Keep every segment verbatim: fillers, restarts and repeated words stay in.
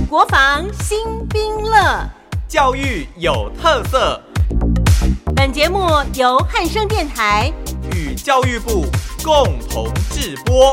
国防新兵乐， 教育有特色。 本节目由汉声电台与教育部共同制播。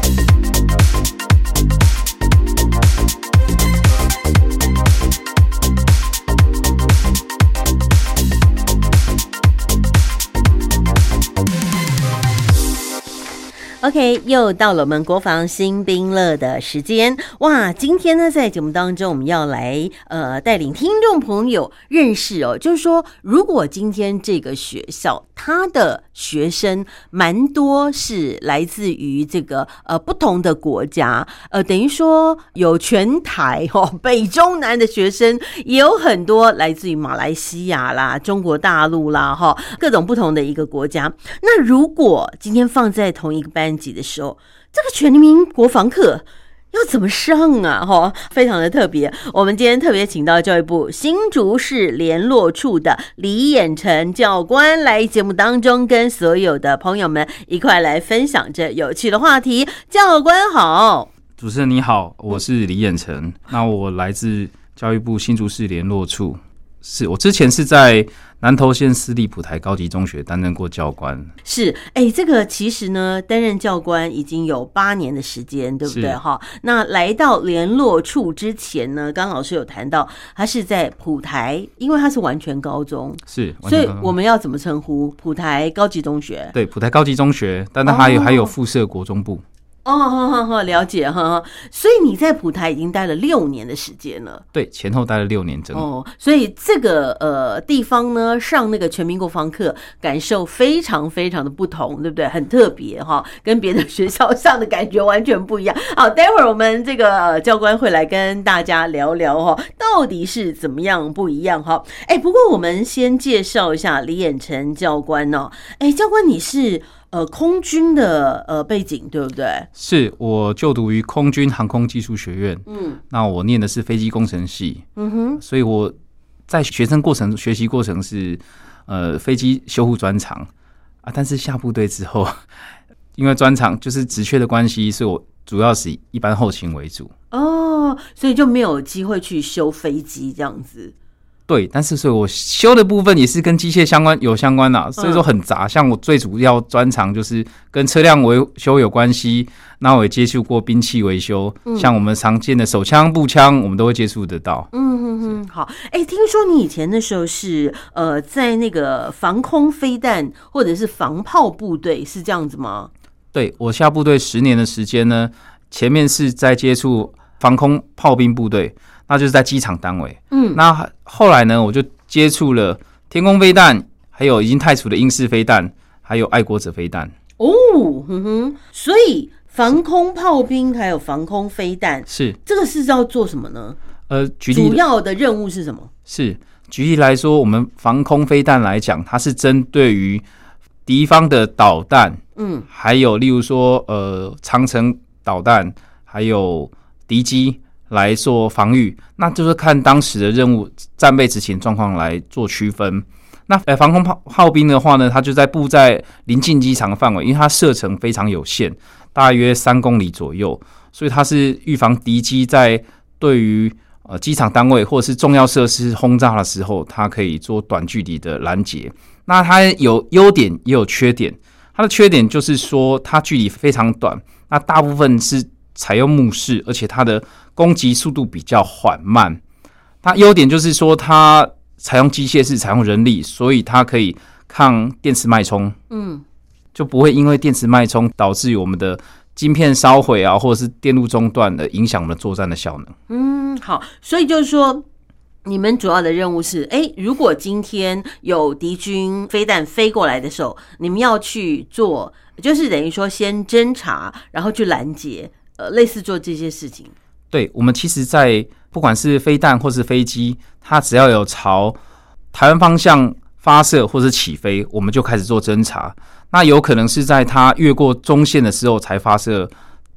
OK， 又到了我们国防新兵乐的时间哇！今天呢，在节目当中，我们要来呃带领听众朋友认识哦，就是说，如果今天这个学校它的学生蛮多是来自于这个呃不同的国家，呃，等于说有全台哦，北中南的学生，也有很多来自于马来西亚啦、中国大陆啦，哈，各种不同的一个国家。那如果今天放在同一个班级的时候，这个全民国防课要怎么上啊？哈，非常的特别。我们今天特别请到教育部新竹市联络处的李衍成教官来节目当中，跟所有的朋友们一块来分享这有趣的话题。教官好。 主持人你好，我是李衍成。那我来自教育部新竹市联络处，是我之前是在南投县私立普台高级中学担任过教官。是， 哎、欸，这个其实呢，担任教官已经有八年的时间，对不对？哈，那来到联络处之前呢，刚老师有谈到，他是在普台，因为他是完全高中， 是， 所以我们要怎么称呼？普台高级中学？ 对，普台高级中学，但它还有、哦、还有附设国中部。 哦，好好好，了解哈。所以你在普台已经待了六年的时间了， 对，前后待了六年整。 哦，所以这个呃地方呢，上那个全民国防课，感受非常非常的不同，对不对？很特别哈，跟别的学校上的感觉完全不一样。好，待会儿我们这个、呃、教官会来跟大家聊聊哈，到底是怎么样不一样哈。哎，不过我们先介绍一下李衍成教官哦。哎，教官你是？呃，空军的呃背景对不对？ 是我就读于空军航空技术学院，嗯，那我念的是飞机工程系，嗯哼，所以我在学生过程学习过程是呃飞机修护专长啊，但是下部队之后，因为专长就是职缺的关系，所以我主要是以一般后勤为主。 哦，所以就没有机会去修飞机这样子。 对，但是所以我修的部分也是跟机械相关有相关啦、啊，所以说很杂。像我最主要专长就是跟车辆维修有关系，那我也接触过兵器维修，嗯、像我们常见的手枪、步枪，我们都会接触得到。 嗯哼哼，好。哎、欸，听说你以前那时候是呃在那个防空飞弹或者是防炮部队，是这样子吗？ 对，我下部队十年的时间呢，前面是在接触防空炮兵部队。那就是在机场单位，嗯，那后来呢，我就接触了天空飞弹，还有已经汰除的英式飞弹，还有爱国者飞弹。 哦，嗯哼，所以防空炮兵还有防空飞弹， 是这个是要做什么呢？ 呃，举例， 主要的任务是什么？ 是举例来说，我们防空飞弹来讲，它是针对于敌方的导弹，嗯，还有例如说呃长程导弹，还有敌机。来做防御，那就是看当时的任务战备执行状况来做区分。那防空炮炮兵的话呢，它就在布在临近机场的范围，因为它射程非常有限，大约三公里左右，所以它是预防敌机在对于呃机场单位或者是重要设施轰炸的时候，它可以做短距离的拦截。那它有优点也有缺点，它的缺点就是说它距离非常短，那大部分是采用目视，而且它的攻击速度比较缓慢。它优点就是说它采用机械式，采用人力，所以它可以抗电磁脉冲，嗯，就不会因为电磁脉冲导致我们的晶片烧毁啊，或者是电路中断的影响我们的作战的效能。 嗯，好，所以就是说你们主要的任务是，哎，如果今天有敌军飞弹飞过来的时候，你们要去做，就是等于说先侦查，然后去拦截。呃，类似做这些事情。 对，我们其实在不管是飞弹或是飞机，它只要有朝台湾方向发射或是起飞，我们就开始做侦查。那有可能是在它越过中线的时候才发射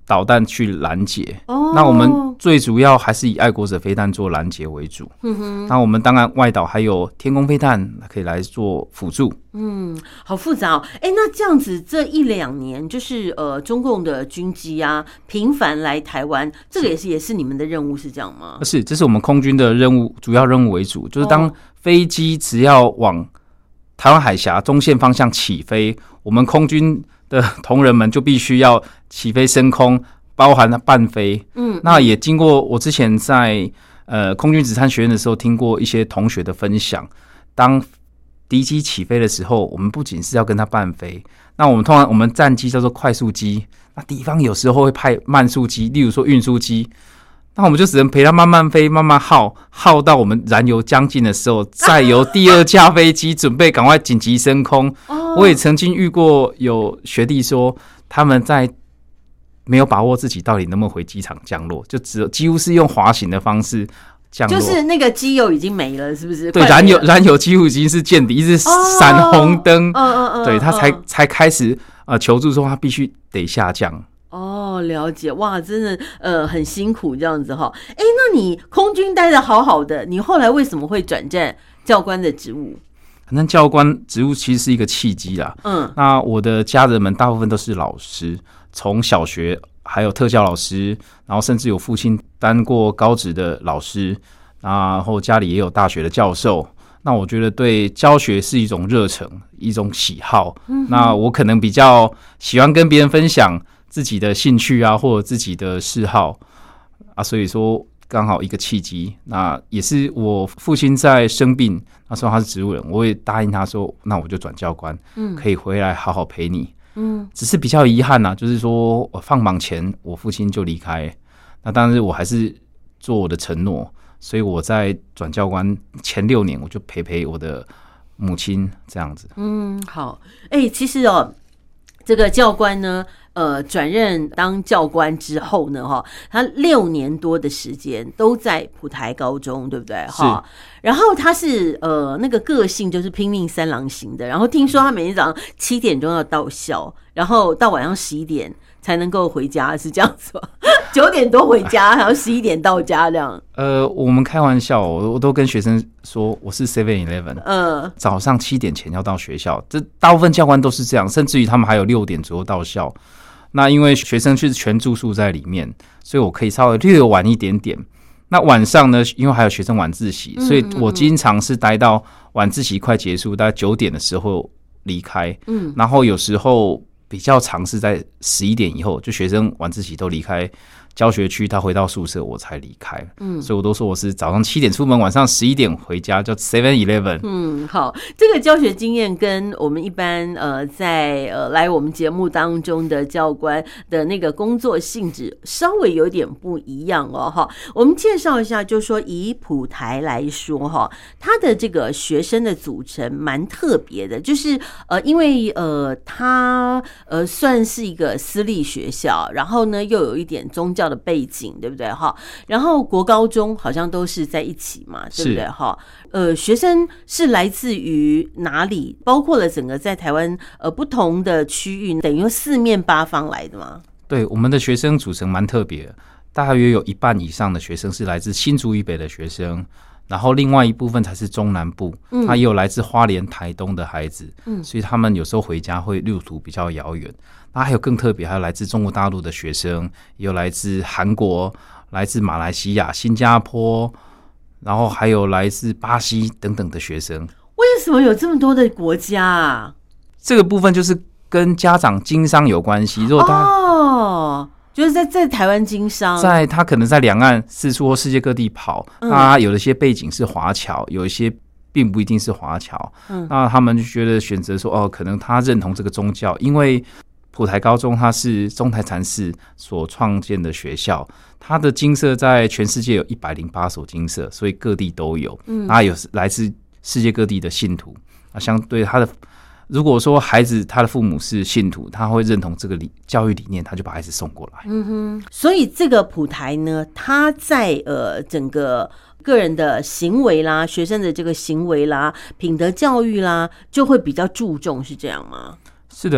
导弹去拦截。 哦， 那我们最主要还是以爱国者飞弹做拦截为主。嗯哼，那我们当然外岛还有天空飞弹可以来做辅助。 嗯，好复杂哦。哎，那这样子这一两年，就是呃，中共的军机啊频繁来台湾，这个也是也是你们的任务是这样吗？ 是，这是我们空军的任务，主要任务为主，就是当飞机只要往台湾海峡中线方向起飞，我们空军的同仁们就必须要起飞升空，包含了伴飞。嗯，那也经过我之前在呃空军职参学院的时候，听过一些同学的分享，当敌机起飞的时候，我们不仅是要跟它伴飞，那我们通常我们战机叫做快速机，那敌方有时候会派慢速机，例如说运输机，那我们就只能陪它慢慢飞，慢慢耗，耗到我们燃油将近的时候，再由第二架飞机准备赶快紧急升空。我也曾经遇过有学弟说，他们在没有把握自己到底能不能回机场降落，就只几乎是用滑行的方式降落， 就是那个机油已经没了，是不是？ 对，燃油燃油几乎已经是见底，一直闪红灯， 嗯嗯嗯， 对他才才开始呃求助说他必须得下降。 哦，了解，哇，真的呃很辛苦这样子哈。哎，那你空军待得好好的，你后来为什么会转战教官的职务？ 反正教官职务其实是一个契机啦。嗯，那我的家人们大部分都是老师，从小学还有特教老师，然后甚至有父亲当过高职的老师，然后家里也有大学的教授。那我觉得对教学是一种热忱，一种喜好。嗯，那我可能比较喜欢跟别人分享自己的兴趣啊，或者自己的嗜好啊，所以说刚好一个契机。那也是我父亲在生病，那时候他是植物人，我也答应他说，那我就转教官，嗯，可以回来好好陪你。嗯，只是比较遗憾啊，就是说我放榜前我父亲就离开，那当然我还是做我的承诺，所以我在转教官前六年，我就陪陪我的母亲这样子。嗯， 好，哎、欸，其实哦，这个教官呢。呃，转任当教官之后呢，哈，他六年多的时间都在普台高中，对不对？哈，然后他是呃那个个性就是拼命三郎型的，然后听说他每天早上七点钟要到校，然后到晚上十一点才能够回家，是这样子吗？九点多回家，然后十一点到家这样。 呃，我们开玩笑，我都跟学生说我是 seven eleven， 嗯，早上七点前要到学校，这大部分教官都是这样，甚至于他们还有六点左右到校。那因为学生是全住宿在里面，所以我可以稍微略晚一点点。那晚上呢，因为还有学生晚自习，所以我经常是待到晚自习快结束，大概九点的时候离开。嗯，然后有时候比较长是在十一点以后，就学生晚自习都离开教学区，他回到宿舍我才离开。嗯，所以我都说我是早上七点出门，晚上十一点回家，叫 seven eleven。 嗯，好，这个教学经验跟我们一般呃在呃来我们节目当中的教官的那个工作性质稍微有点不一样哦。哈，我们介绍一下，就是说以普台来说哈，它的这个学生的组成蛮特别的，就是呃因为呃它呃算是一个私立学校，然后呢又有一点宗教的背景，对不对哈？然后国高中好像都是在一起嘛，对不对哈？呃，学生是来自于哪里？包括了整个在台湾呃不同的区域，等于四面八方来的吗？ 对，我们的学生组成蛮特别的，大约有一半以上的学生是来自新竹以北的学生，然后另外一部分才是中南部，嗯，他也有来自花莲、台东的孩子，嗯，所以他们有时候回家会路途比较遥远。那还有更特别，还有来自中国大陆的学生，也有来自韩国、来自马来西亚、新加坡，然后还有来自巴西等等的学生。 为什么有这么多的国家啊？ 这个部分就是跟家长经商有关系。如果他哦，就是在在台湾经商， 在他可能在两岸四处或世界各地跑，嗯，那有一些背景是华侨，有一些并不一定是华侨，嗯，那他们就觉得选择说，哦，可能他认同这个宗教，因为普台高中它是中台禅寺所创建的学校，它的精舍在全世界有一百零八所精舍，所以各地都有，嗯，然后有来自世界各地的信徒，啊，相对他的。如果说孩子他的父母是信徒，他会认同这个理教育理念，他就把孩子送过来。 嗯哼，所以这个普台呢，他在呃整个个人的行为啦、学生的这个行为啦、品德教育啦，就会比较注重，是这样吗？ 是的，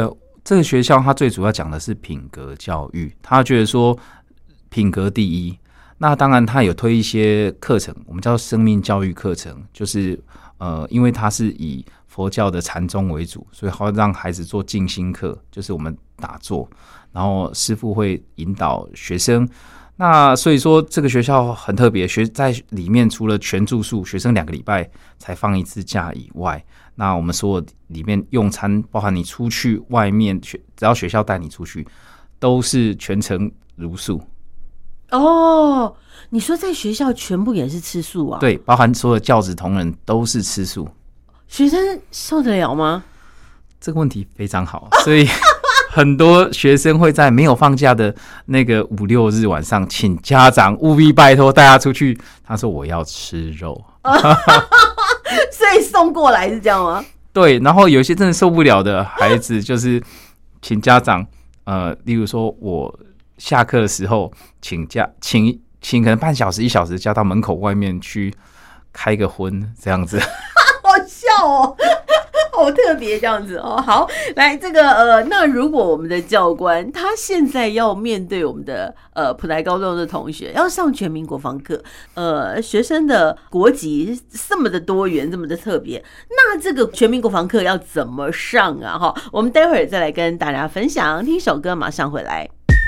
这个学校它最主要讲的是品格教育，他觉得说品格第一。那当然他有推一些课程，我们叫生命教育课程，就是呃，因为它是以佛教的禅宗为主，所以他会让孩子做静心课，就是我们打坐，然后师父会引导学生。那所以说这个学校很特别，学在里面除了全住宿，学生两个礼拜才放一次假以外，那我们所有里面用餐，包含你出去外面，只要学校带你出去，都是全程如素。 哦，你说在学校全部也是吃素啊？ 对，包含所有教职同仁都是吃素。 学生受得了吗？ 这个问题非常好，所以很多学生会在没有放假的那个五六日晚上，请家长务必拜托带他出去。他说我要吃肉， 所以送过来是这样吗？ 对，然后有些真的受不了的孩子，就是请家长，呃，例如说我下课的时候，请假，请请可能半小时一小时，叫到门口外面去开个荤，这样子。 好笑哦。好特别这样子哦。好，来这个呃，那如果我们的教官他现在要面对我们的呃普台高中的同学，要上全民国防课，呃，学生的国籍这么的多元，这么的特别，那这个全民国防课要怎么上啊？哈，我们待会儿再来跟大家分享，听一首歌，马上回来。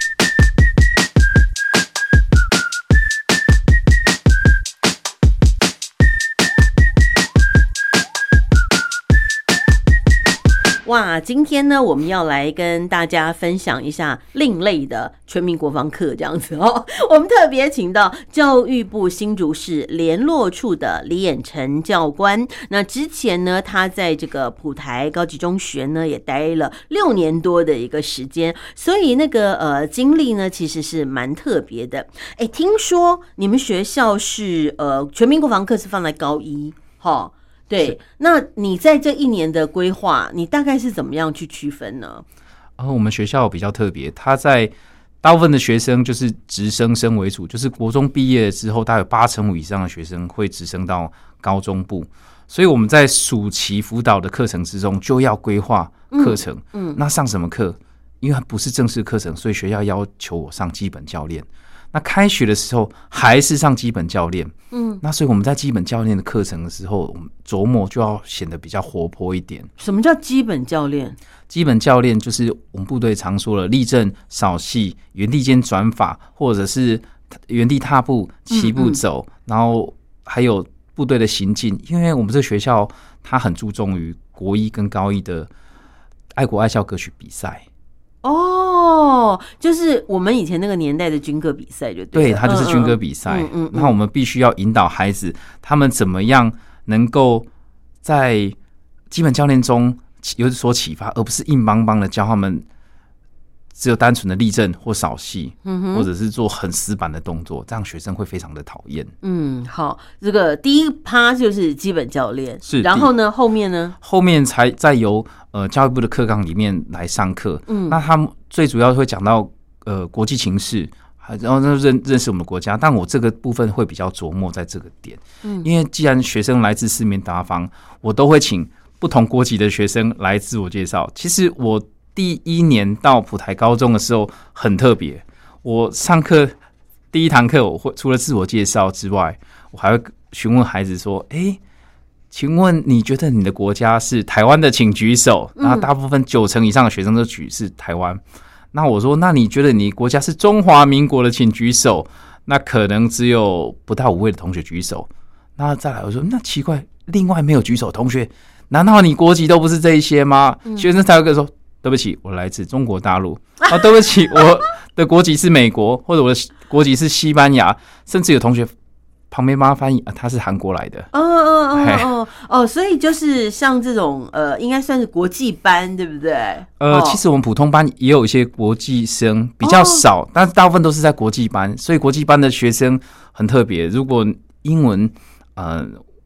哇，今天呢，我们要来跟大家分享一下另类的全民国防课这样子哦。我们特别请到教育部新竹市联络处的李衍成教官。那之前呢，他在这个普台高级中学呢也待了六年多的一个时间，所以那个呃经历呢其实是蛮特别的。哎，听说你们学校是呃全民国防课是放在高一，哈。对，那你在这一年的规划，你大概是怎么样去区分呢？ 呃，我们学校比较特别，它在大部分的学生就是直升生为主，就是国中毕业之后，大概有八成五以上的学生会直升到高中部，所以我们在暑期辅导的课程之中就要规划课程。嗯，嗯那上什么课？因为它不是正式课程，所以学校要求我上基本教练。那开学的时候还是上基本教练，嗯，那所以我们在基本教练的课程的时候，我们琢磨就要显得比较活泼一点。 什么叫基本教练？ 基本教练就是我们部队常说的立正、扫隙、原地间转法，或者是原地踏步、齐步走，嗯嗯然后还有部队的行进。因为我们这个学校它很注重于国一跟高一的爱国爱校歌曲比赛。 哦，就是我们以前那个年代的军歌比赛，就对了， 对，它就是军歌比赛。嗯嗯，那我们必须要引导孩子，他们怎么样能够在基本教练中有所启发，而不是硬邦邦的教他们只有单纯的立正或扫隙，嗯，或者是做很死板的动作，这样学生会非常的讨厌。 嗯，好，这个第一趴就是基本教练， 是， 然后呢，后面呢， 后面才再由呃教育部的课纲里面来上课。嗯，那他们最主要会讲到呃国际情势，然后认认识我们的国家，但我这个部分会比较琢磨在这个点。嗯，因为既然学生来自四面八方，我都会请不同国籍的学生来自我介绍。其实我第一年到普台高中的时候很特别，我上课第一堂课，我会除了自我介绍之外，我还会询问孩子说：“哎，请问你觉得你的国家是台湾的，请举手。”然后大部分九成以上的学生都举是台湾。那我说：“那你觉得你国家是中华民国的，请举手。”那可能只有不到五位的同学举手。那再来，我说：“那奇怪，另外没有举手同学，难道你国籍都不是这一些吗？”嗯、学生才会跟我说。对不起，我来自中国大陆。啊，对不起，我的国籍是美国，或者我的国籍是西班牙，甚至有同学旁边帮他翻译，啊，他是韩国来的。 哦哦哦哦哦，所以就是像这种呃，应该算是国际班，对不对？ 呃，其实我们普通班也有一些国际生，比较少，哦、但是大部分都是在国际班，所以国际班的学生很特别。如果英文呃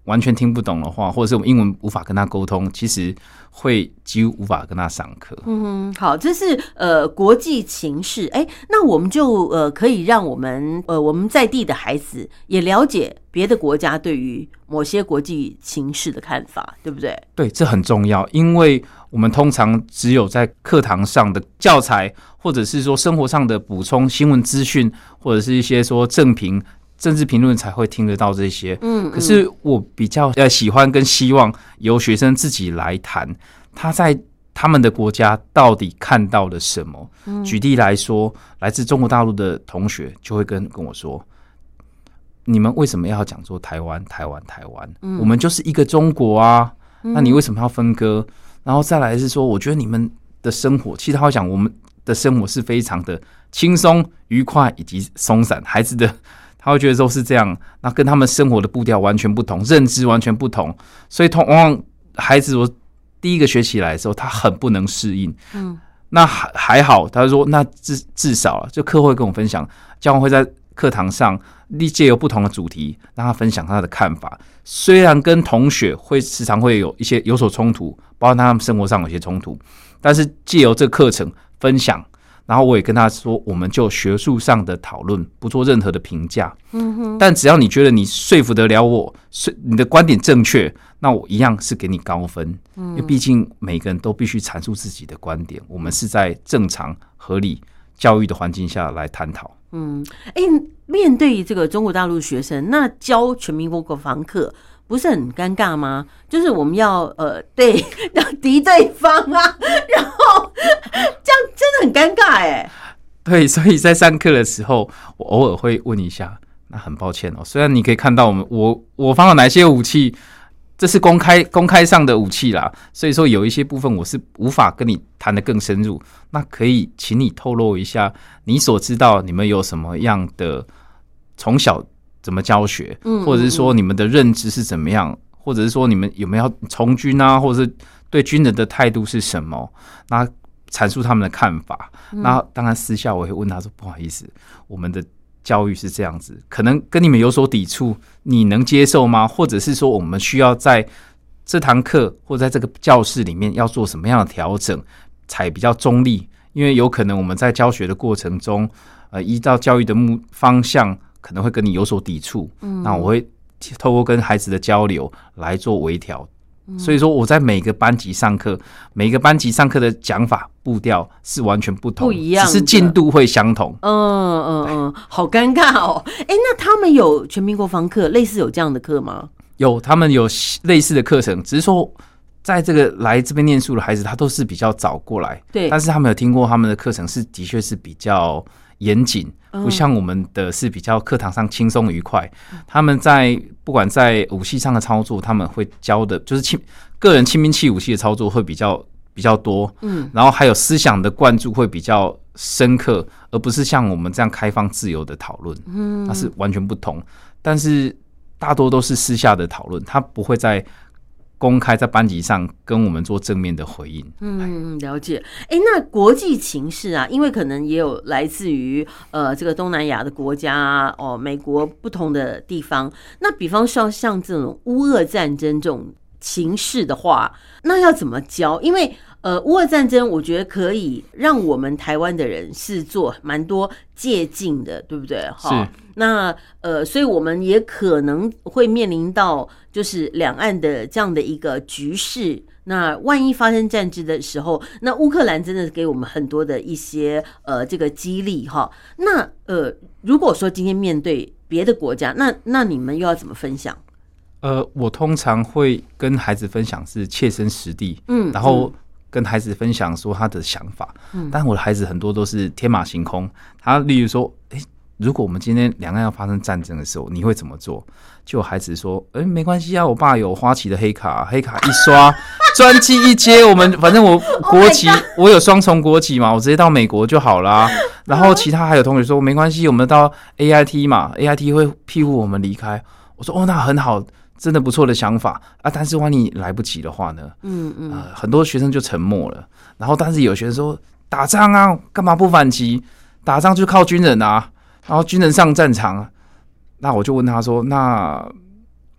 完全听不懂的话，或者是我们英文无法跟他沟通，其实会几乎无法跟他上课。 嗯，好，这是呃国际情势，哎，那我们就呃可以让我们呃我们在地的孩子也了解别的国家对于某些国际情势的看法，对不对？ 对，这很重要，因为我们通常只有在课堂上的教材，或者是说生活上的补充新闻资讯，或者是一些说政评、政治评论才会听得到这些。嗯，可是我比较喜欢跟希望由学生自己来谈，他在他们的国家到底看到了什么。嗯、举例来说，来自中国大陆的同学就会跟跟我说，你们为什么要讲说台湾台湾台湾、嗯、我们就是一个中国啊，那你为什么要分割？然后再来是说，我觉得你们的生活，其实他会讲我们的生活是非常的轻松愉快以及松散，孩子的他会觉得说是这样，那跟他们生活的步调完全不同，认知完全不同，所以通往往孩子我第一个学期来的时候，他很不能适应。嗯，那还还好，他说那至至少就课会跟我分享，教官会在课堂上借由不同的主题让他分享他的看法，虽然跟同学会时常会有一些有所冲突，包括他们生活上有些冲突，但是借由这个课程分享，然后我也跟他说，我们就学术上的讨论，不做任何的评价。嗯哼，但只要你觉得你说服得了我，你的观点正确，那我一样是给你高分。嗯，因为毕竟每个人都必须阐述自己的观点，我们是在正常合理教育的环境下来探讨。 嗯，哎、欸，面对这个中国大陆学生，那教全民国防课不是很尴尬吗？就是我们要呃对要敌对方啊，然后这样真的很尴尬哎、欸。 对，所以在上课的时候，我偶尔会问一下。那很抱歉哦，虽然你可以看到我们我我方有哪些武器，这是公开公开上的武器啦，所以说有一些部分我是无法跟你谈得更深入。那可以请你透露一下，你所知道你们有什么样的从小怎么教学，嗯嗯嗯或者是说你们的认知是怎么样，或者是说你们有没有从军啊，或者是对军人的态度是什么？那阐述他们的看法。那、嗯、当然私下我会问他说，不好意思，我们的教育是这样子，可能跟你们有所抵触，你能接受吗？或者是说我们需要在这堂课或在这个教室里面要做什么样的调整才比较中立？因为有可能我们在教学的过程中，呃，依照教育的目方向可能会跟你有所抵触，嗯，那我会透过跟孩子的交流来做微调。所以说我在每个班级上课，每个班级上课的讲法步调是完全不同， 不一样， 只是进度会相同。 嗯嗯嗯，好尴尬哦。哎、欸，那他们有全民国防课，类似有这样的课吗？ 有，他们有类似的课程，只是说在这个来这边念书的孩子，他都是比较早过来，对，但是他们有听过他们的课程是的确是比较严谨，不像我们的是比较课堂上轻松愉快。他们在不管在武器上的操作，他们会教的就是轻个人轻兵器武器的操作会比较比较多，嗯，然后还有思想的灌注会比较深刻，而不是像我们这样开放自由的讨论，嗯，那是完全不同。但是大多都是私下的讨论，他不会在公开在班级上跟我们做正面的回应。 嗯，了解。哎，那国际情势啊，因为可能也有来自于呃这个东南亚的国家啊，哦，美国不同的地方。那比方说像这种乌俄战争这种情势的话，那要怎么教？因为呃，乌俄战争，我觉得可以让我们台湾的人是做蛮多借鉴的，对不对？ 是。 那呃，所以我们也可能会面临到就是两岸的这样的一个局势。那万一发生战争的时候，那乌克兰真的给我们很多的一些呃这个激励哈。那呃，如果说今天面对别的国家，那那你们又要怎么分享？ 呃，我通常会跟孩子分享是切身实地，嗯，然后跟孩子分享说他的想法，嗯，但我的孩子很多都是天马行空。他例如说，哎、欸，如果我们今天两岸要发生战争的时候，你会怎么做？就有孩子说，哎、欸，没关系啊，我爸有花旗的黑卡，黑卡一刷，专机一接，我们反正我国籍、oh、我有双重国籍嘛，我直接到美国就好啦。然后其他还有同学说，没关系，我们到 A I T 嘛 ，A I T 会庇护我们离开。我说，哦，那很好。真的不错的想法啊，但是万一来不及的话呢？嗯嗯、呃，很多学生就沉默了。然后，但是有学生说打仗啊，干嘛不反击？打仗就靠军人啊，然后军人上战场。那我就问他说：“那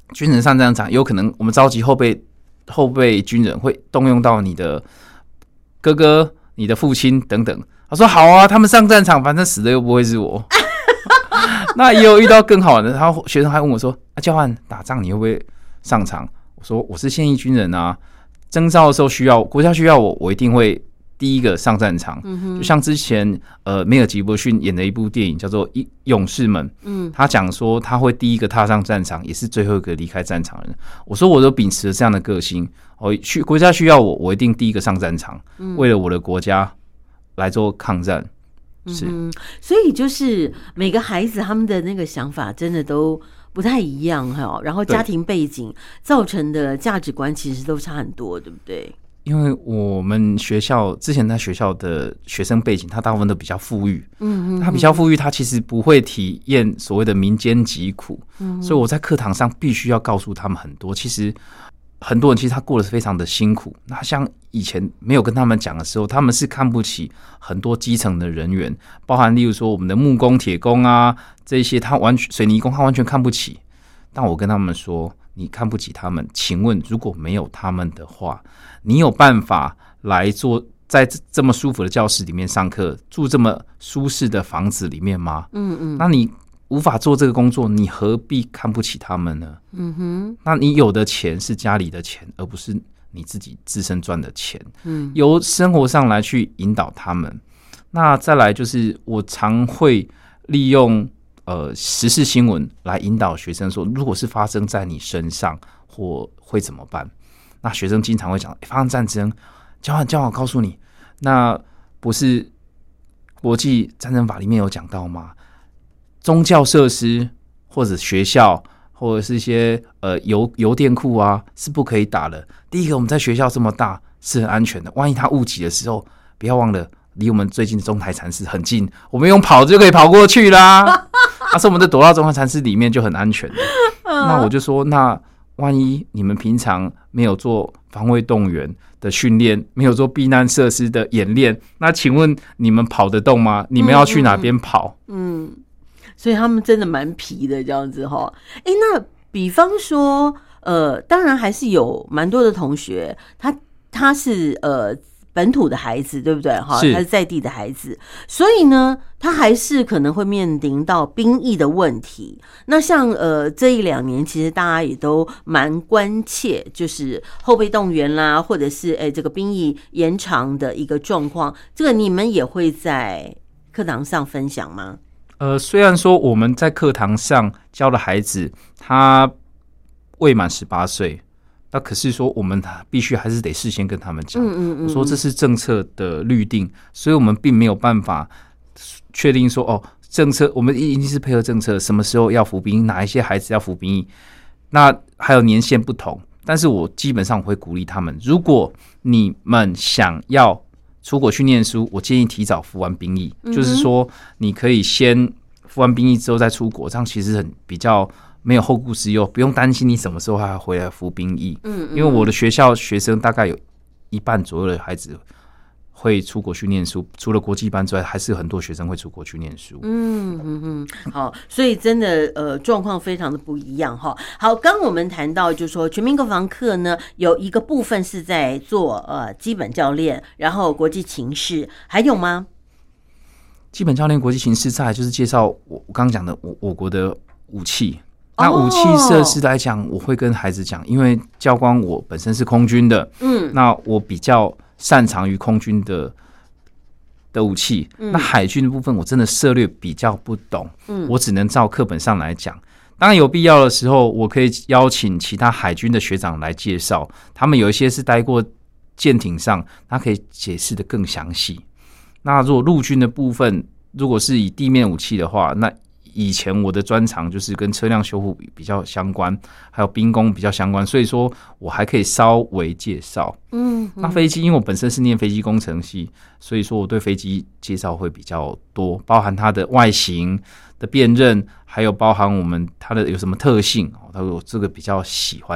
军人上战场，有可能我们召集后备后备军人会动用到你的哥哥、你的父亲等等。他说好啊，他们上战场，反正死的又不会是我。那也有遇到更好玩的，然后学生还问我说：“啊，教官，打仗你会不会上场？”我说：“我是现役军人啊，征召的时候需要国家需要我，我一定会第一个上战场。嗯”就像之前呃梅尔吉伯逊演的一部电影叫做《勇士们》，嗯，他讲说他会第一个踏上战场，也是最后一个离开战场的人。我说我都秉持了这样的个性，哦，去国家需要我，我一定第一个上战场，嗯，为了我的国家来做抗战。是， 嗯，所以就是每个孩子他们的那个想法真的都不太一样哈，然后家庭背景造成的价值观其实都差很多，对不对？ 因为我们学校之前在学校的学生背景，他大部分都比较富裕，嗯，他比较富裕，他其实不会体验所谓的民间疾苦，嗯，所以我在课堂上必须要告诉他们很多。其实很多人其实他过得非常的辛苦，那像以前没有跟他们讲的时候，他们是看不起很多基层的人员，包含例如说我们的木工、铁工啊这些，他完全水泥工他完全看不起。但我跟他们说，你看不起他们，请问如果没有他们的话，你有办法来做在这么舒服的教室里面上课，住这么舒适的房子里面吗？嗯嗯，那你无法做这个工作，你何必看不起他们呢？嗯哼，那你有的钱是家里的钱，而不是你自己自身赚的钱。嗯，由生活上来去引导他们。那再来就是我常会利用呃时事新闻来引导学生说，如果是发生在你身上，或会怎么办？那学生经常会讲，欸、发生战争，教官教官，我告诉你，那不是国际战争法里面有讲到吗？宗教设施或者学校或者是一些呃邮邮电库啊，是不可以打的。第一个，我们在学校这么大是很安全的，万一他误击的时候，不要忘了离我们最近的中台禅寺很近，我们用跑就可以跑过去啦。但是我们的躲到中台禅寺里面就很安全的。那我就说，那万一你们平常没有做防卫动员的训练，没有做避难设施的演练，那请问你们跑得动吗？你们要去哪边跑？嗯。嗯， 所以他们真的蛮皮的这样子哈。哎，那比方说，呃，当然还是有蛮多的同学，他他是呃本土的孩子，对不对？哈，他是在地的孩子，所以呢，他还是可能会面临到兵役的问题。那像呃这一两年，其实大家也都蛮关切，就是后备动员啦，或者是哎这个兵役延长的一个状况。这个你们也会在课堂上分享吗？ 呃，虽然说我们在课堂上教的孩子他未满十八岁，那可是说我们必须还是得事先跟他们讲，嗯嗯嗯，我说这是政策的律定，所以我们并没有办法确定说哦，政策我们一定是配合政策，什么时候要服兵役，哪一些孩子要服兵役，那还有年限不同。但是我基本上我会鼓励他们，如果你们想要出国去念书，我建议提早服完兵役，嗯，就是说你可以先服完兵役之后再出国，这样其实很比较没有后顾之忧，不用担心你什么时候还要回来服兵役。嗯，因为我的学校学生大概有一半左右的孩子会出国去念书，除了国际班之外，还是很多学生会出国去念书。 嗯嗯嗯，好，所以真的呃状况非常的不一样哈。好，刚我们谈到就是说全民国防课呢，有一个部分是在做呃基本教练，然后国际情势，还有吗？ 基本教练、国际情势，再来就是介绍我我刚刚讲的我我国的武器。那武器设施来讲，我会跟孩子讲，因为教官我本身是空军的，嗯，那我比较擅长于空军的的武器，嗯，那海军的部分我真的涉略比较不懂，嗯，我只能照课本上来讲。当然有必要的时候，我可以邀请其他海军的学长来介绍，他们有一些是待过舰艇上，他可以解释得更详细。那如果陆军的部分，如果是以地面武器的话，那以前我的专长就是跟车辆修护比较相关，还有兵工比较相关，所以说我还可以稍微介绍。嗯，那飞机，因为我本身是念飞机工程系，所以说我对飞机介绍会比较多，包含它的外形的辨认，还有包含我们它的有什么特性，它有这个比较喜欢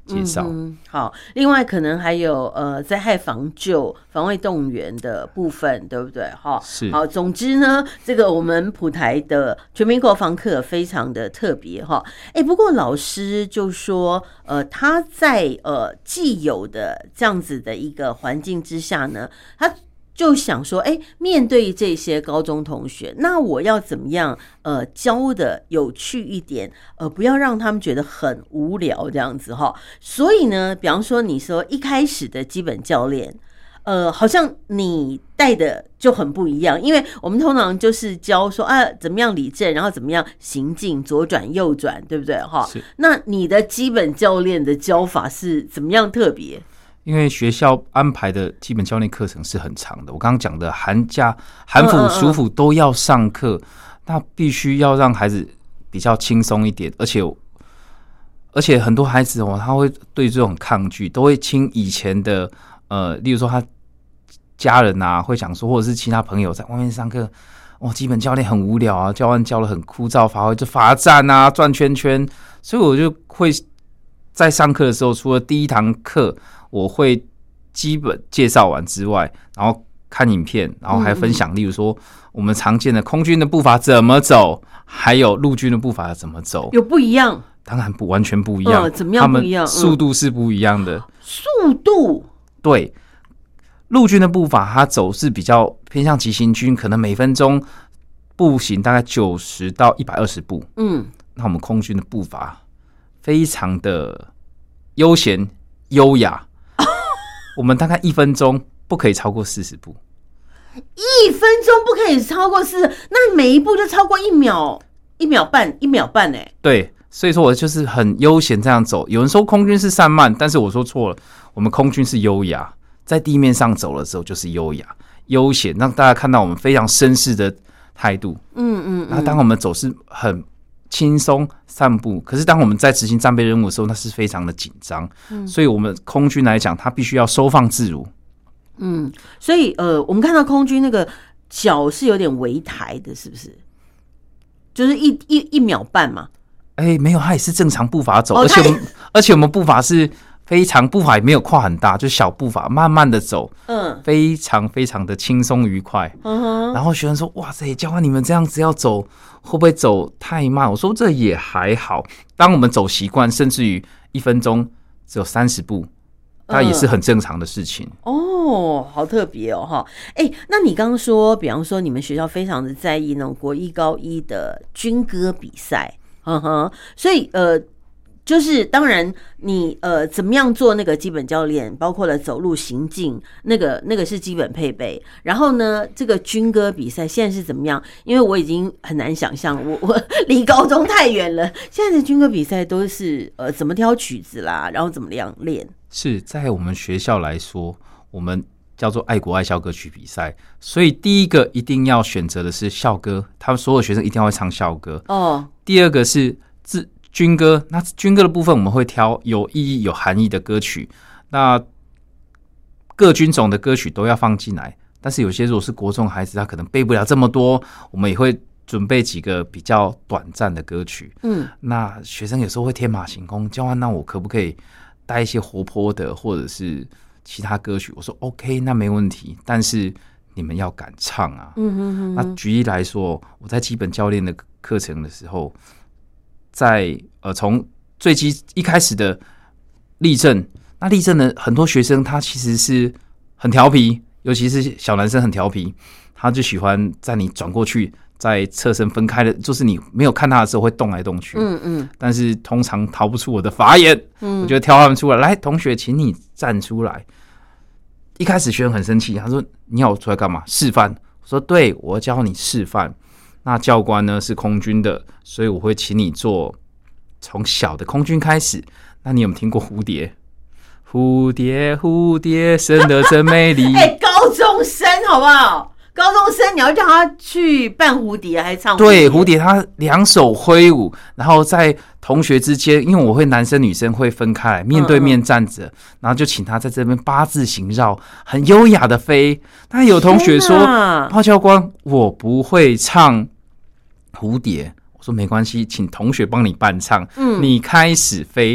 介绍、 嗯。好，另外可能还有呃灾害防救、防卫动员的部分，对不对？哈， 是。 好，总之呢，这个我们普台的全民国防课非常的特别哈。哎，不过老师就说，呃，他在呃既有的这样子的一个环境之下呢，他就想说，哎，面对这些高中同学，那我要怎么样呃教的有趣一点，呃，不要让他们觉得很无聊这样子哈。所以呢，比方说你说一开始的基本教练，呃，好像你带的就很不一样，因为我们通常就是教说啊，怎么样理正，然后怎么样行进，左转右转，对不对哈？那你的基本教练的教法是怎么样特别？ 因为学校安排的基本教练课程是很长的，我刚刚讲的寒假、寒辅、暑辅都要上课，那必须要让孩子比较轻松一点，而且而且很多孩子哦，他会对这种抗拒，都会听以前的呃，例如说他家人啊会讲说，或者是其他朋友在外面上课，哦，基本教练很无聊啊，教官教的很枯燥乏味，就罚站啊、转圈圈，所以我就会在上课的时候，除了第一堂课我会基本介绍完之外，然后看影片，然后还分享，例如说我们常见的空军的步伐怎么走，还有陆军的步伐怎么走， 有不一样？ 当然不完全不一样， 呃、怎么样不一样？ 他们速度是不一样的。嗯、 速度对，陆军的步伐它走是比较偏向急行军，可能每分钟步行大概九十到一百二十步。嗯，那我们空军的步伐非常的悠闲优雅。我们大概一分钟不可以超过四十步， 一分钟不可以超过四十，那每一步就超过一秒、一秒半、一秒半哎。 对，所以说我就是很悠闲这样走。有人说空军是散漫，但是我说错了，我们空军是优雅，在地面上走的时候就是优雅、悠闲，让大家看到我们非常绅士的态度。嗯嗯，那当我们走是很轻松散步，可是当我们在执行战备任务的时候，那是非常的紧张、嗯，所以我们空军来讲，它必须要收放自如。 嗯，所以呃，我们看到空军那个脚是有点微抬的，是不是？就是一一一秒半嘛？ 哎、欸，没有，它也是正常步伐走，哦、而且我们而且我们步伐是非常步伐也没有跨很大，就小步伐，慢慢的走，嗯，非常非常的轻松愉快。嗯哼，然后学生说：“哇塞，教官你们这样子要走，会不会走太慢？”我说：“这也还好，当我们走习惯，甚至于一分钟只有三十步，那也是很正常的事情。 嗯”哦，好特别哦，哈！哎，那你刚刚说，比方说你们学校非常的在意那种国一、高一的军歌比赛，嗯哼，所以呃。就是当然你呃怎么样做那个基本教练，包括了走路行进，那个那个是基本配备。然后呢，这个军歌比赛现在是怎么样？因为我已经很难想象，我我离高中太远了。现在的军歌比赛都是呃怎么挑曲子啦，然后怎么样练？ 是在我们学校来说，我们叫做爱国爱校歌曲比赛，所以第一个一定要选择的是校歌，他们所有学生一定要会唱校歌。哦，第二个是自军歌，那军歌的部分我们会挑有意义、有含义的歌曲。那各军种的歌曲都要放进来，但是有些如果是国中孩子，他可能背不了这么多，我们也会准备几个比较短暂的歌曲。嗯，那学生有时候会天马行空，教官，那我可不可以带一些活泼的，或者是其他歌曲？我说 OK， 那没问题，但是你们要敢唱啊。嗯哼哼。那举例来说，我在基本教练的课程的时候。在呃，从最基一开始的立正，那立正的很多学生他其实是很调皮，尤其是小男生很调皮，他就喜欢在你转过去，在侧身分开的，就是你没有看他的时候会动来动去。嗯嗯。但是通常逃不出我的法眼，嗯，我就挑他们出来，来，同学，请你站出来。一开始学生很生气，他说：“你要我出来干嘛？示范？”我说：“对，我要教你示范。”那教官呢是空军的，所以我会请你做从小的空军开始。那你有没有听过蝴蝶？蝴蝶蝴蝶生得真美丽。 哎、欸，高中生好不好？高中生你要叫他去扮蝴蝶还唱蝴蝶？ 对，蝴蝶他两手挥舞，然后在同学之间，因为我会男生女生会分开来，面对面站着、嗯，然后就请他在这边八字形绕，很优雅的飞。那有同学说：“鲍教官，我不会唱蝴蝶。”我说：“没关系，请同学帮你伴唱。嗯，你开始飞，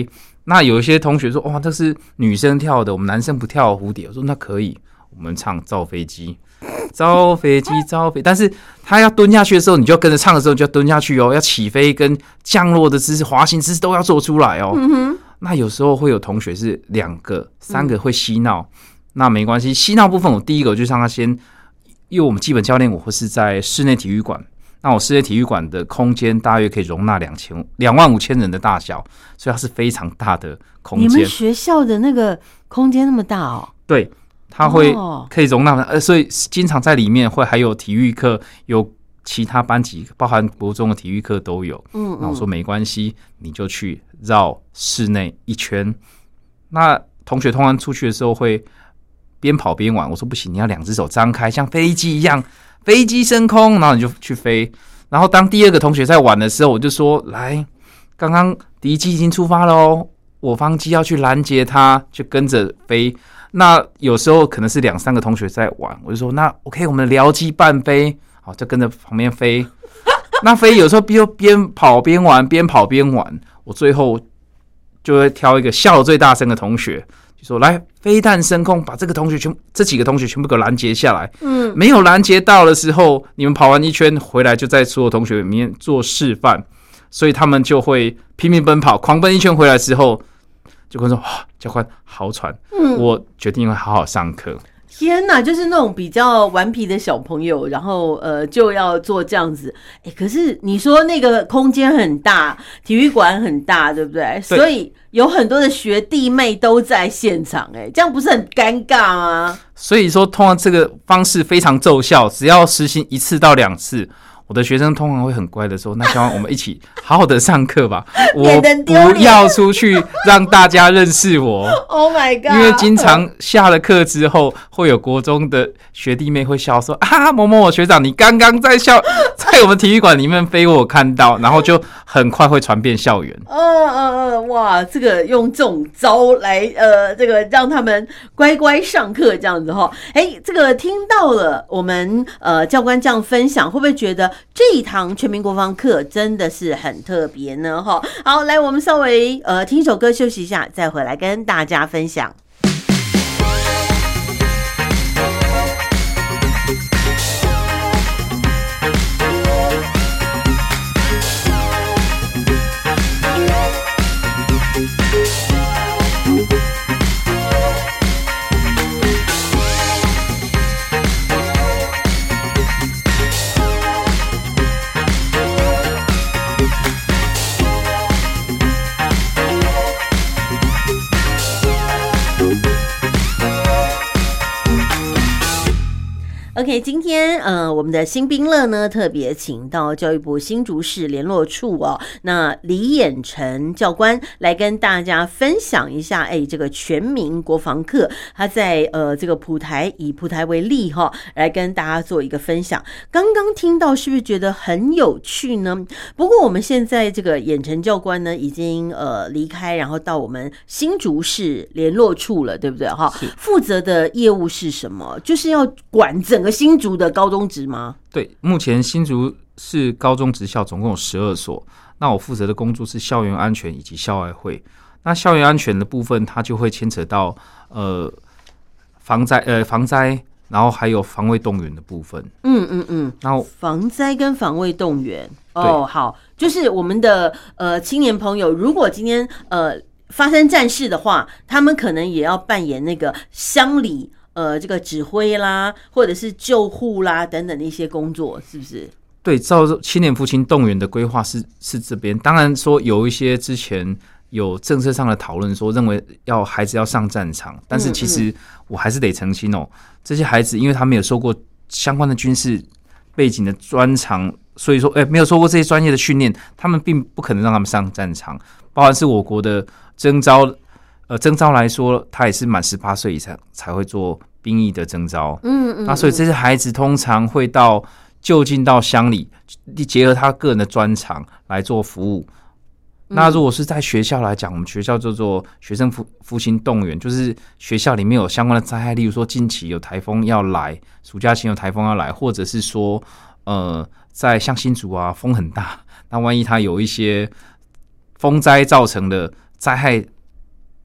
那有一些同学说，哇，这是女生跳的，我们男生不跳蝴蝶。我说那可以，我们唱造飞机，造飞机，造飞。但是他要蹲下去的时候，你就跟着唱的时候，你就要蹲下去哦，要起飞跟降落的姿势、滑行姿势都要做出来哦。嗯哼。那有时候会有同学是两个、三个会嬉闹，嗯、那没关系。嬉闹部分，我第一个我就让他先，因为我们基本教练我会是在室内体育馆。那我室内体育馆的空间大约可以容纳两千两万五千人的大小，所以它是非常大的空间。 你们学校的那个空间那么大哦？ 对，它会可以容纳，呃，所以经常在里面会还有体育课，有其他班级，包含国中的体育课都有。嗯, 嗯，那我说没关系，你就去绕室内一圈。那同学通常出去的时候会边跑边玩，我说不行，你要两只手张开，像飞机一样。飞机升空，然后你就去飞。然后当第二个同学在玩的时候，我就说：“来，刚刚敌机已经出发了哦，我方机要去拦截它，就跟着飞。”那有时候可能是两三个同学在玩，我就说：“那 OK， 我们僚机半飞，好，就跟着旁边飞。那飞有时候边边跑边玩，边跑边玩。我最后就会挑一个笑得最大声的同学。”说来飞弹升空，把这个同学全这几个同学全部给拦截下来。嗯，没有拦截到的时候，你们跑完一圈回来，就在所有同学里面做示范，所以他们就会拼命奔跑，狂奔一圈回来之后，就跟说：“哇，教官好喘。”嗯，我决定要好好上课。 天哪，就是那种比较顽皮的小朋友，然后呃就要做这样子。哎，可是你说那个空间很大，体育馆很大，对不对？对，所以有很多的学弟妹都在现场，哎，这样不是很尴尬吗？ 所以说，通常这个方式非常奏效，只要实行一次到两次。我的学生通常会很乖的说：“那希望我们一起好好的上课吧，我不要出去让大家认识我。” Oh my god！ 因为经常下了课之后，会有国中的学弟妹会笑说：“啊，某某某学长，你刚刚在校在我们体育馆里面飞，我看到。”然后就很快会传遍校园。 嗯嗯嗯，哇，这个用这种招来呃，这个让他们乖乖上课这样子哈。哎，这个听到了我们呃教官这样分享，会不会觉得这一堂全民国防课真的是很特别呢？哈，好，来，我们稍微呃听一首歌休息一下，再回来跟大家分享。OK， 今天呃，我们的新兵乐呢特别请到教育部新竹市联络处哦，那李衍成教官来跟大家分享一下，哎，这个全民国防课，他在呃这个普台以普台为例哈、哦，来跟大家做一个分享。刚刚听到是不是觉得很有趣呢？不过我们现在这个衍成教官呢已经呃离开，然后到我们新竹市联络处了，对不对哈？负责的业务是什么？就是要管整个新竹的高中职吗？ 对，目前新竹市高中职校总共有十二所，那我负责的工作是校园安全以及校外会。那校园安全的部分，它就会牵扯到呃防灾呃防灾，然后还有防卫动员的部分。嗯嗯嗯，然后防灾跟防卫动员哦，好，就是我们的呃青年朋友，如果今天呃发生战事的话，他们可能也要扮演那个乡里。呃，这个指挥啦，或者是救护啦等等的一些工作，是不是？ 对，照青年复兴动员的规划是是这边。当然说有一些之前有政策上的讨论，说认为要孩子要上战场，但是其实我还是得澄清哦，嗯嗯这些孩子因为他没有受过相关的军事背景的专长，所以说，哎、欸，没有受过这些专业的训练，他们并不可能让他们上战场。包含是我国的征召。呃，征召来说，他也是满十八岁以上才会做兵役的征召。嗯 嗯, 嗯，那所以这些孩子通常会到就近到乡里，结合他个人的专长来做服务。嗯、那如果是在学校来讲，我们学校叫做学生复复兴动员，就是学校里面有相关的灾害，例如说近期有台风要来，暑假前有台风要来，或者是说，呃，在像新竹啊，风很大，那万一他有一些风灾造成的灾害。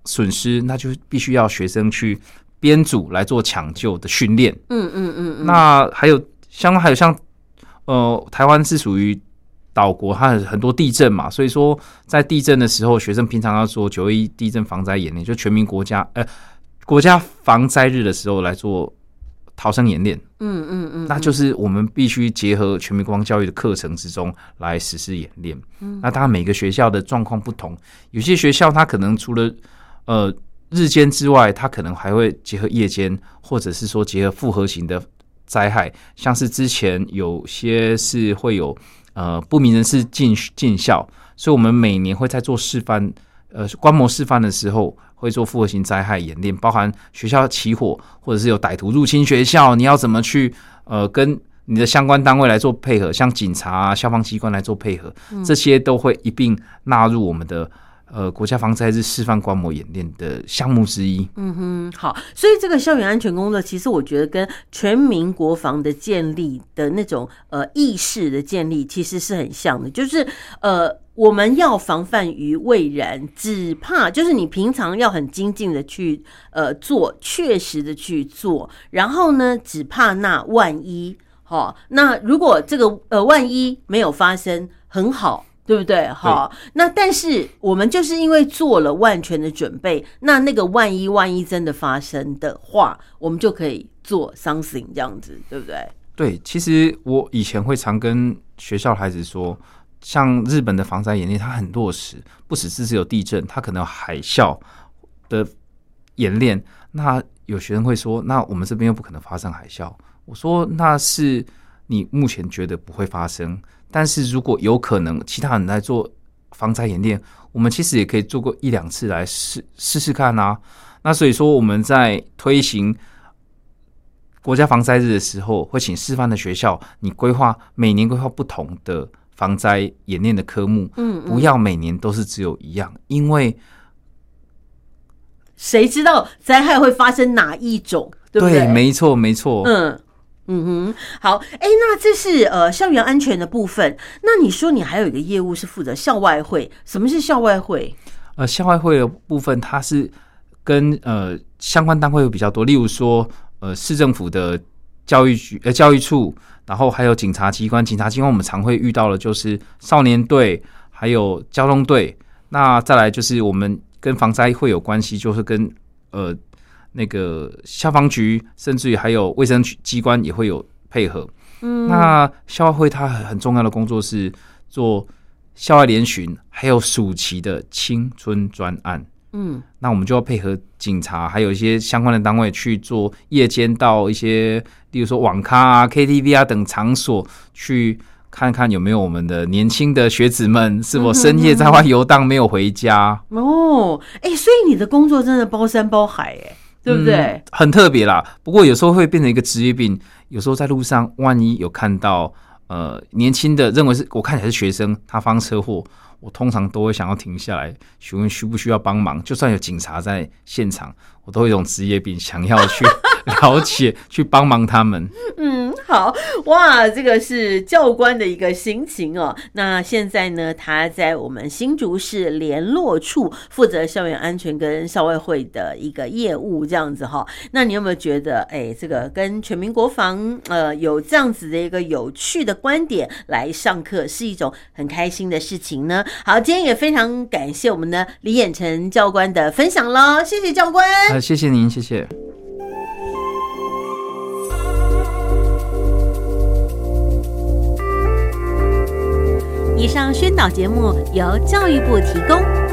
损失，那就必须要学生去编组来做抢救的训练。 嗯嗯嗯嗯。 那还有像还有像呃，台湾是属于岛国，它有很多地震嘛，所以说在地震的时候，学生平常要做九二一地震防灾演练，就全民国家呃国家防灾日的时候来做逃生演练。 嗯嗯嗯， 那就是我们必须结合全民国防教育的课程之中来实施演练。嗯，那当然每个学校的状况不同，有些学校它可能除了呃日间之外，它可能还会结合夜间，或者是说结合复合型的灾害，像是之前有些是会有呃不明人士进进校，所以我们每年会在做示范，呃观摩示范的时候会做复合型灾害演练，包含学校起火，或者是有歹徒入侵学校，你要怎么去呃跟你的相关单位来做配合，像警察啊、消防机关来做配合，嗯、这些都会一并纳入我们的呃国家防灾日示范观摩演练的项目之一。 嗯哼，好，所以这个校园安全工作，其实我觉得跟全民国防的建立的那种呃意识的建立，其实是很像的，就是呃。我们要防范于未然，只怕就是你平常要很精进的去呃做，确实的去做，然后呢，只怕那万一，好，那如果这个呃万一没有发生，很好，对不对？好，那但是我们就是因为做了万全的准备，那那个万一万一真的发生的话，我们就可以做 something 这样子，对不对？ 对，其实我以前会常跟学校的孩子说。像日本的防灾演练，它很落实，不只是只有地震，它可能有海啸的演练。那有学生会说，那我们这边又不可能发生海啸。我说，那是你目前觉得不会发生，但是如果有可能，其他人来做防灾演练，我们其实也可以做过一两次来试试试看啊。那所以说，我们在推行国家防灾日的时候，会请示范的学校，你规划每年规划不同的防灾演练的科目，嗯，不要每年都是只有一样，因为谁知道灾害会发生哪一种，对不对？ 对，没错，没错。 嗯嗯哼，好，哎，那这是呃校园安全的部分。那你说你还有一个业务是负责校外会，什么是校外会？ 呃，校外会的部分，它是跟呃相关单位有比较多，例如说呃市政府的教育局、呃教育处。然后还有警察机关，警察机关我们常会遇到的就是少年队，还有交通队。那再来就是我们跟防灾会有关系，就是跟呃那个消防局，甚至于还有卫生机关也会有配合。嗯，那校外会它很重要的工作是做校外联巡，还有暑期的青春专案。嗯，那我们就要配合警察，还有一些相关的单位去做夜间到一些，例如说网咖啊、K T V 啊等场所，去看看有没有我们的年轻的学子们是否深夜在外游荡没有回家。 嗯、哦，哎、欸，所以你的工作真的包山包海，哎，对不对、嗯？ 很特别啦。不过有时候会变成一个职业病，有时候在路上万一有看到呃年轻的，认为是我看起来是学生，他发生车祸。我通常都会想要停下来询问需不需要帮忙，就算有警察在现场，我都有一种职业病，想要去了解去帮忙他们。 嗯，好哇，这个是教官的一个心情哦。那现在呢，他在我们新竹市联络处负责校园安全跟校外会的一个业务，这样子哈。那你有没有觉得，哎，这个跟全民国防呃有这样子的一个有趣的观点来上课，是一种很开心的事情呢？好，今天也非常感谢我们的李衍成教官的分享咯，谢谢教官。 呃，谢谢您，谢谢。 以上宣导节目由教育部提供。